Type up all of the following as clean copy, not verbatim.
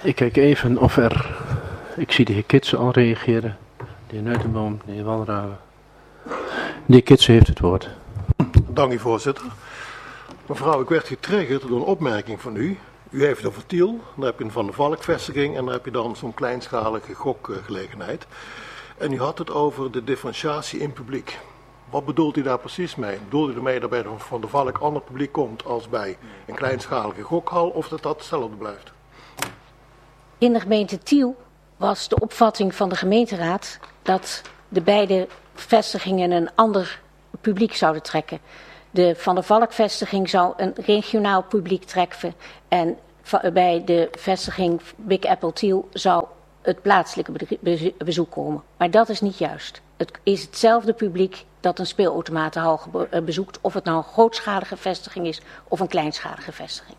Ik kijk even of er... Ik zie de heer Kitsen al reageren. De heer Nuitenboom, de heer Walraven. De heer Kitsen heeft het woord. Dank u, voorzitter. Mevrouw, ik werd getriggerd door een opmerking van u. U heeft het over Tiel, dan heb je een Van der Valk-vestiging en dan heb je dan zo'n kleinschalige gokgelegenheid. En u had het over de differentiatie in publiek. Wat bedoelt u daar precies mee? Bedoelt u ermee dat bij de Van der Valk ander publiek komt als bij een kleinschalige gokhal of dat dat hetzelfde blijft? In de gemeente Tiel was de opvatting van de gemeenteraad dat de beide vestigingen een ander publiek zouden trekken. De Van der Valk-vestiging zou een regionaal publiek trekken en bij de vestiging Big Apple Tiel zou het plaatselijke bezoek komen. Maar dat is niet juist. Het is hetzelfde publiek dat een speelautomatenhal bezoekt, of het nou een grootschalige vestiging is of een kleinschalige vestiging.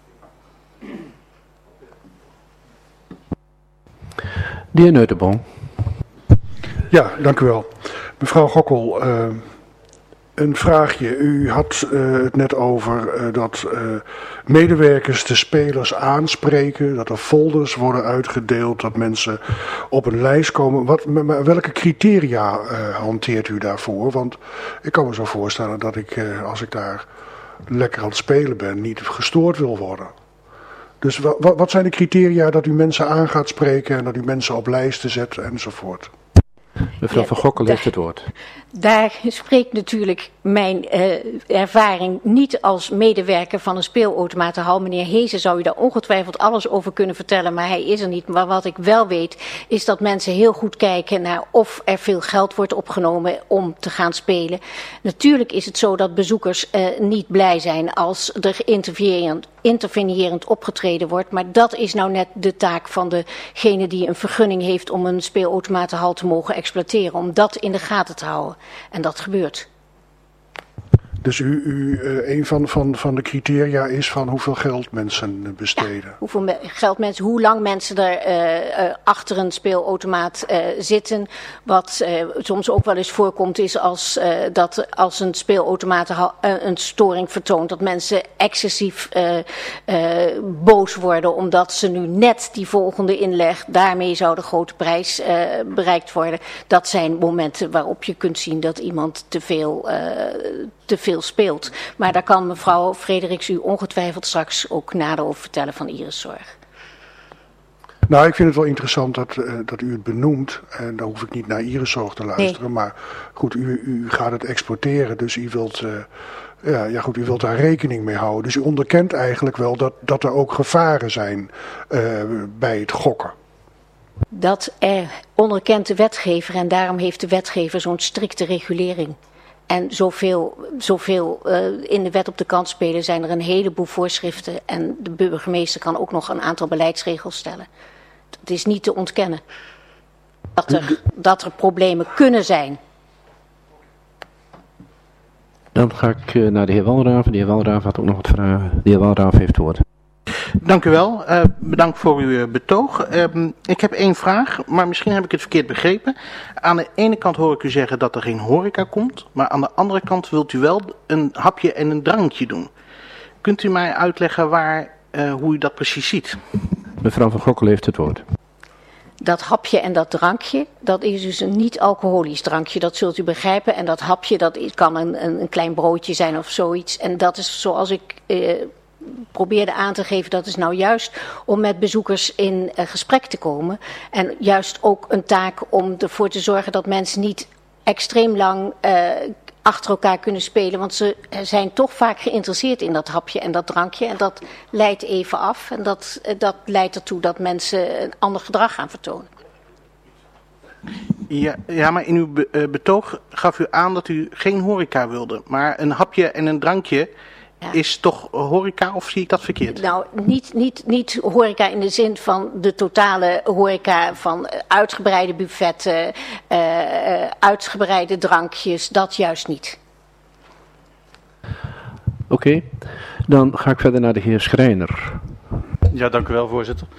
De heer Nuitenboom. Ja, dank u wel. Mevrouw Gokkel, een vraagje. U had het net over dat medewerkers de spelers aanspreken, dat er folders worden uitgedeeld, dat mensen op een lijst komen. Welke criteria hanteert u daarvoor? Want ik kan me zo voorstellen dat ik, als ik daar lekker aan het spelen ben, niet gestoord wil worden. Dus wat zijn de criteria dat u mensen aan gaat spreken en dat u mensen op lijsten zet enzovoort? Mevrouw Van Gokkel heeft het woord. Daar spreekt natuurlijk mijn ervaring niet als medewerker van een speelautomatenhal. Meneer Hezen zou u daar ongetwijfeld alles over kunnen vertellen, maar hij is er niet. Maar wat ik wel weet is dat mensen heel goed kijken naar of er veel geld wordt opgenomen om te gaan spelen. Natuurlijk is het zo dat bezoekers niet blij zijn als er intervenerend opgetreden wordt. Maar dat is nou net de taak van degene die een vergunning heeft om een speelautomatenhal te mogen exploiteren. Om dat in de gaten te houden. En dat gebeurt. Dus een van de criteria is van hoeveel geld mensen besteden. Ja, hoeveel geld mensen, hoe lang mensen er achter een speelautomaat zitten. Wat soms ook wel eens voorkomt is dat als een speelautomaat een storing vertoont, dat mensen excessief boos worden omdat ze nu net die volgende inleg, daarmee zou de grote prijs bereikt worden. Dat zijn momenten waarop je kunt zien dat iemand te veel speelt. Maar daar kan mevrouw Frederiks u ongetwijfeld straks ook nader over vertellen van Iriszorg. Nou, ik vind het wel interessant dat u het benoemt. En dan hoef ik niet naar Iriszorg te luisteren. Nee. Maar goed, u gaat het exporteren, dus u wilt... u wilt daar rekening mee houden. Dus u onderkent eigenlijk wel dat er ook gevaren zijn bij het gokken. Dat onderkent de wetgever en daarom heeft de wetgever zo'n strikte regulering. En zoveel in de wet op de kant spelen zijn er een heleboel voorschriften. En de burgemeester kan ook nog een aantal beleidsregels stellen. Het is niet te ontkennen dat er problemen kunnen zijn. Dan ga ik naar de heer Walraven. De heer Walraven had ook nog wat vragen. De heer Walraven heeft het woord. Dank u wel. Bedankt voor uw betoog. Ik heb één vraag, maar misschien heb ik het verkeerd begrepen. Aan de ene kant hoor ik u zeggen dat er geen horeca komt, maar aan de andere kant wilt u wel een hapje en een drankje doen. Kunt u mij uitleggen hoe u dat precies ziet? Mevrouw Van Gokkel heeft het woord. Dat hapje en dat drankje, dat is dus een niet-alcoholisch drankje, dat zult u begrijpen. En dat hapje, dat kan een klein broodje zijn of zoiets. En dat is zoals ik probeerde aan te geven, dat is nou juist om met bezoekers in gesprek te komen. En juist ook een taak om ervoor te zorgen dat mensen niet extreem lang achter elkaar kunnen spelen. Want ze zijn toch vaak geïnteresseerd in dat hapje en dat drankje. En dat leidt even af. En dat leidt ertoe dat mensen een ander gedrag gaan vertonen. Ja, maar in uw betoog gaf u aan dat u geen horeca wilde. Maar een hapje en een drankje... Ja. Is toch horeca of zie ik dat verkeerd? Nou, niet horeca in de zin van de totale horeca van uitgebreide buffetten, uitgebreide drankjes, dat juist niet. Oké, dan ga ik verder naar de heer Schrijner. Ja, dank u wel, voorzitter.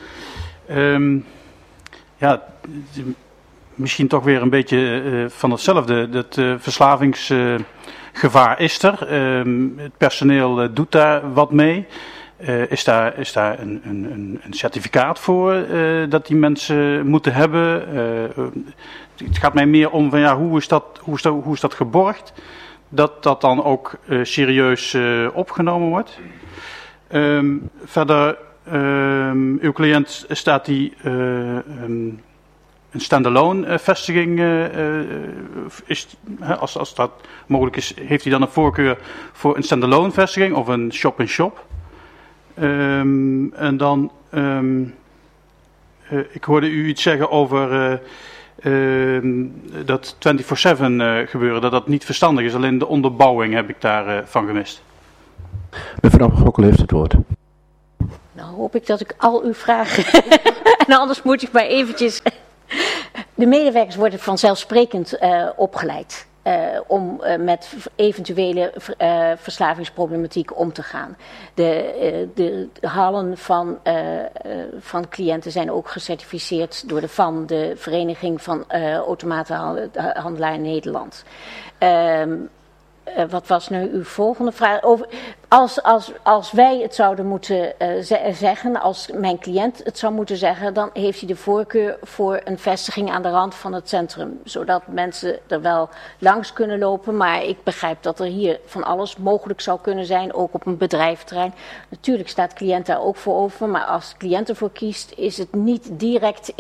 Misschien toch weer een beetje van hetzelfde. Het verslavingsgevaar is er. Het personeel doet daar wat mee. Is daar een certificaat voor dat die mensen moeten hebben? Het gaat mij meer om van, ja, hoe is dat geborgd? Dat dat dan ook serieus opgenomen wordt. Verder, uw cliënt staat die een standalone vestiging, als dat mogelijk is, heeft hij dan een voorkeur voor een standalone vestiging of een shop-in-shop? En dan, ik hoorde u iets zeggen over dat 24/7 gebeuren, dat dat niet verstandig is. Alleen de onderbouwing heb ik daarvan gemist. Mevrouw van Gokkel heeft het woord. Nou hoop ik dat ik al uw vragen, en anders moet ik maar eventjes. De medewerkers worden vanzelfsprekend opgeleid om met eventuele verslavingsproblematiek om te gaan. De hallen van cliënten zijn ook gecertificeerd door de VAN, de Vereniging van Automatenhandelaar in Nederland. Wat was nu uw volgende vraag? Als wij het zouden moeten zeggen, als mijn cliënt het zou moeten zeggen, dan heeft hij de voorkeur voor een vestiging aan de rand van het centrum. Zodat mensen er wel langs kunnen lopen, maar ik begrijp dat er hier van alles mogelijk zou kunnen zijn, ook op een bedrijventerrein. Natuurlijk staat cliënt daar ook voor over, maar als de cliënt ervoor kiest, is het niet direct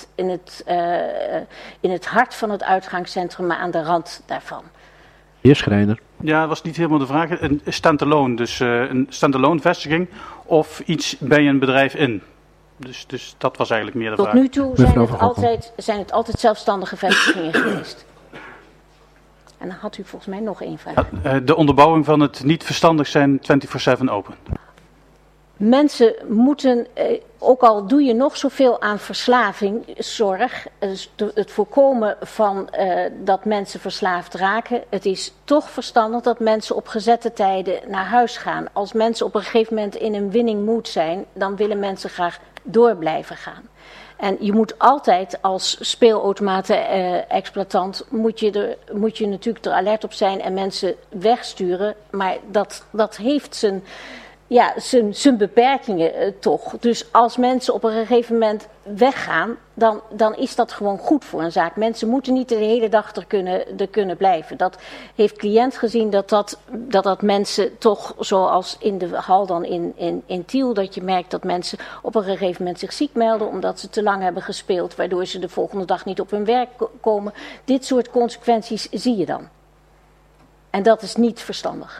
in het hart van het uitgangscentrum, maar aan de rand daarvan. Heer Schrijner. Ja, dat was niet helemaal de vraag. Een standalone, dus een standalone vestiging of iets bij een bedrijf in. Dus dat was eigenlijk meer de vraag. Tot nu toe zijn het altijd zelfstandige vestigingen geweest. En dan had u volgens mij nog één vraag. De onderbouwing van het niet verstandig zijn 24/7 open. Mensen moeten, ook al doe je nog zoveel aan verslavingszorg, dus het voorkomen van dat mensen verslaafd raken, het is toch verstandig dat mensen op gezette tijden naar huis gaan. Als mensen op een gegeven moment in een winning mood zijn, dan willen mensen graag door blijven gaan. En je moet altijd als speelautomaten-exploitant, moet je natuurlijk er alert op zijn en mensen wegsturen, maar dat heeft zijn beperkingen toch. Dus als mensen op een gegeven moment weggaan, dan is dat gewoon goed voor een zaak. Mensen moeten niet de hele dag er kunnen blijven. Dat heeft cliënt gezien dat mensen toch, zoals in de hal dan in Tiel, dat je merkt dat mensen op een gegeven moment zich ziek melden omdat ze te lang hebben gespeeld, waardoor ze de volgende dag niet op hun werk komen. Dit soort consequenties zie je dan. En dat is niet verstandig.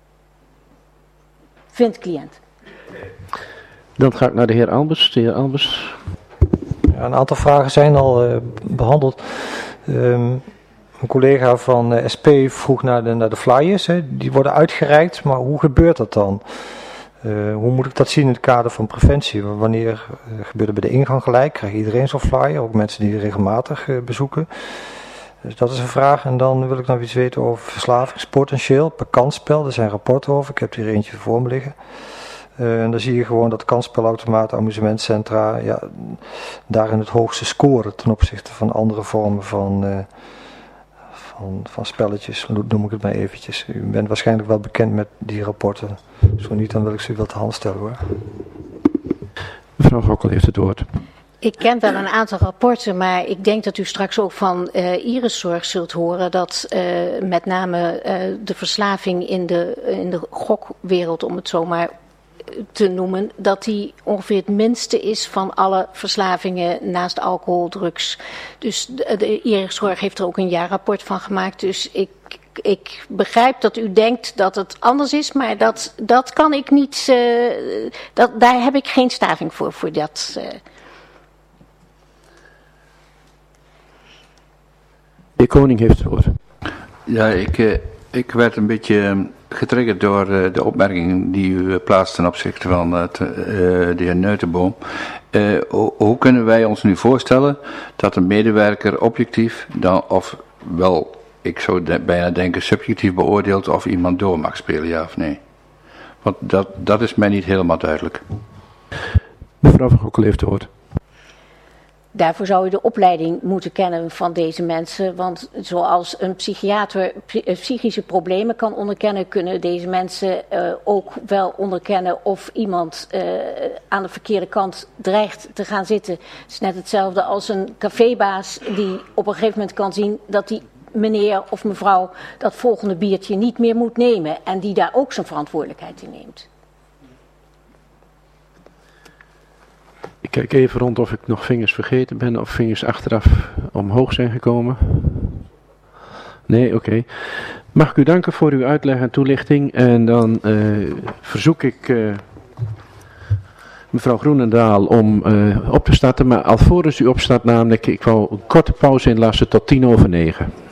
Vindt cliënt. Dan ga ik naar de heer Albers. De heer Albers. Ja, een aantal vragen zijn al behandeld. Een collega van SP vroeg naar de flyers. Hè. Die worden uitgereikt, maar hoe gebeurt dat dan? Hoe moet ik dat zien in het kader van preventie? Wanneer gebeurt het bij de ingang gelijk? Krijgt iedereen zo'n flyer? Ook mensen die regelmatig bezoeken? Dus dat is een vraag. En dan wil ik nog iets weten over verslavingspotentieel per kansspel. Er zijn rapporten over. Ik heb hier eentje voor me liggen. En dan zie je gewoon dat kansspelautomaten, amusementcentra, daarin het hoogste scoren ten opzichte van andere vormen van spelletjes, noem ik het maar eventjes. U bent waarschijnlijk wel bekend met die rapporten. Zo niet, dan wil ik ze u wel te hand stellen hoor. Mevrouw Gokkel heeft het woord. Ik ken wel een aantal rapporten, maar ik denk dat u straks ook van Iriszorg zult horen dat met name de verslaving in de gokwereld, om het zo maar te noemen, dat die ongeveer het minste is van alle verslavingen naast alcohol, drugs. Dus de Iriszorg heeft er ook een jaarrapport van gemaakt. Dus ik begrijp dat u denkt dat het anders is, maar dat kan ik niet, daar heb ik geen staving voor dat. De koning heeft het woord. Ja, ik werd een beetje getriggerd door de opmerking die u plaatst ten opzichte van de heer Neutenboom. Hoe kunnen wij ons nu voorstellen dat een medewerker objectief dan, of wel, ik zou bijna denken subjectief beoordeelt of iemand door mag spelen, ja of nee? Want dat is mij niet helemaal duidelijk. Mevrouw van Gokkel heeft het woord. Daarvoor zou je de opleiding moeten kennen van deze mensen. Want zoals een psychiater psychische problemen kan onderkennen, kunnen deze mensen ook wel onderkennen of iemand aan de verkeerde kant dreigt te gaan zitten. Het is net hetzelfde als een cafébaas die op een gegeven moment kan zien dat die meneer of mevrouw dat volgende biertje niet meer moet nemen. En die daar ook zijn verantwoordelijkheid in neemt. Ik kijk even rond of ik nog vingers vergeten ben of vingers achteraf omhoog zijn gekomen. Nee, oké. Mag ik u danken voor uw uitleg en toelichting. En dan verzoek ik mevrouw Groenendaal om op te starten. Maar alvorens u opstaat namelijk, ik wou een korte pauze inlassen tot 9:10.